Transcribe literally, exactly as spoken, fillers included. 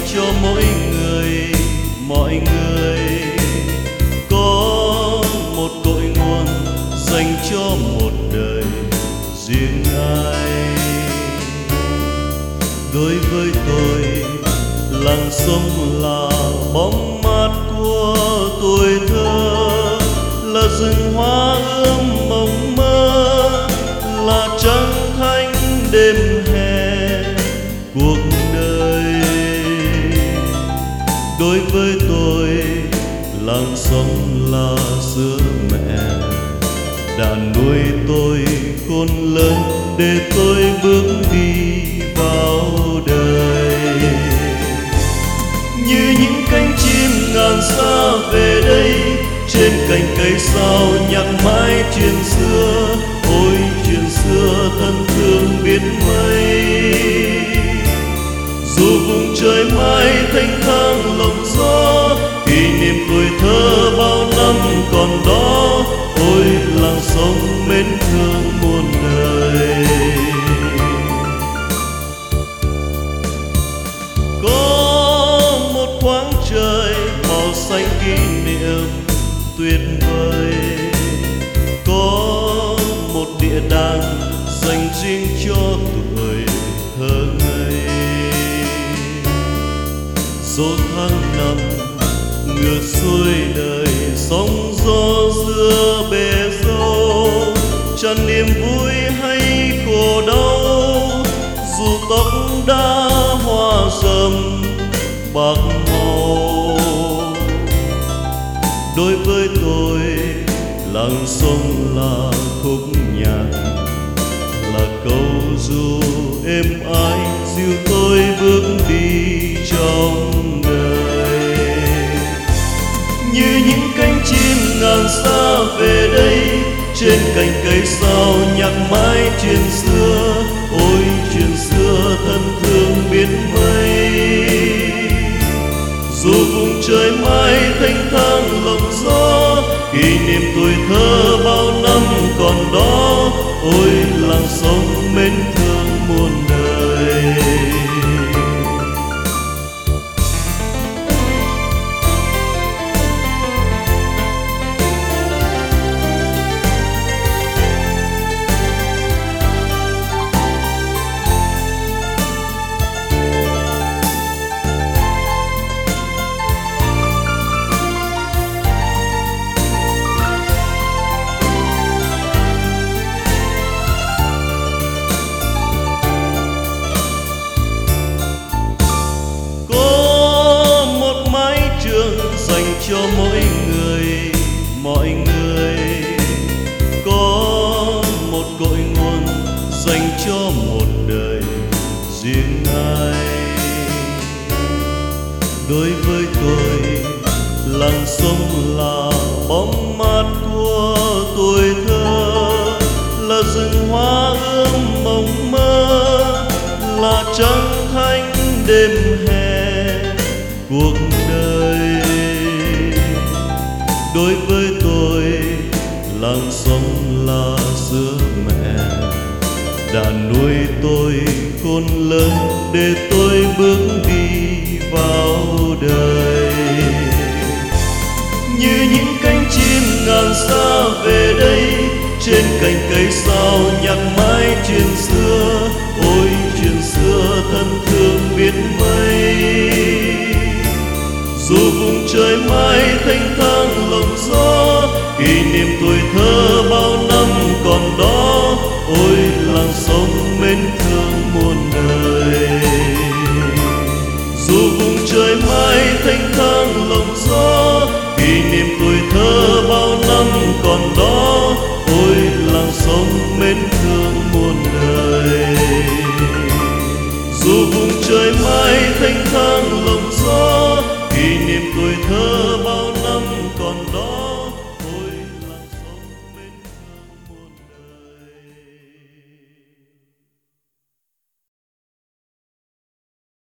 cho mỗi người, mọi người. Có một cội nguồn dành cho một đời riêng ai. Đối với tôi, làng sông là bóng mát của tuổi thơ, là rừng hoa ươm mộng mơ, là trăng thanh đêm hè cuộc đời. Đối với tôi, làng sông là sữa mẹ đã nuôi tôi khôn lớn để tôi bước đi vào đời. Như những cánh chim ngàn xa về đây, trên cành cây sao nhạc mãi chuyện xưa. Ôi chuyện xưa thân thương biết mấy, dù vùng trời mãi thanh thang lộng gió, kỷ niệm tuổi thơ bao năm còn đó. Ôi làng sông mến thương muôn đời. Có một khoảng trời màu xanh kỷ niệm tuyệt vời, có một địa đàng dành riêng cho tuổi thơ ngây. Số tháng năm ngược xuôi đời, sóng gió giữa bể dâu, tràn niềm vui hay khổ đau. Dù tóc đã hoa râm bạc màu, đối với tôi làng sông là khúc nhạc, là câu ru êm ái dìu tôi bước đi trong đời. Như những cánh chim ngàn xa về đây, trên cành cây sao nhạc mãi chuyện xưa. Ôi chuyện xưa thân thương biết mấy, dù vùng trời mãi thanh thang lộng gió, kỷ niệm tuổi thơ bao năm còn đó. Ôi làng sông mến thương muôn đời. Dành cho mỗi người, mọi người. Có một cội nguồn dành cho một đời riêng ai. Đối với tôi, làng sông là bóng mát của tuổi thơ, là rừng hoa ươm mộng mơ, là trăng thanh đêm hè cuộc đời. Đối với tôi, làng sông là sữa mẹ đã nuôi tôi khôn lớn để tôi bước đi vào đời. Như những cánh chim ngàn xa về đây, trên cành cây sao nhạc mãi chuyện xưa. Ôi chuyện xưa thân thương biết mấy, dù vùng trời mãi thanh thang lộng gió, kỷ niệm tuổi thơ bao năm còn đó. Ôi làng sông mến thương muôn đời, dù vùng trời mãi thanh thang lộng gió, kỷ niệm tuổi thơ bao năm còn đó. Ôi làng sông mến thương muôn đời, dù vùng trời mãi thanh thang lộng gió, kỷ niệm tuổi thơ bao năm còn đó.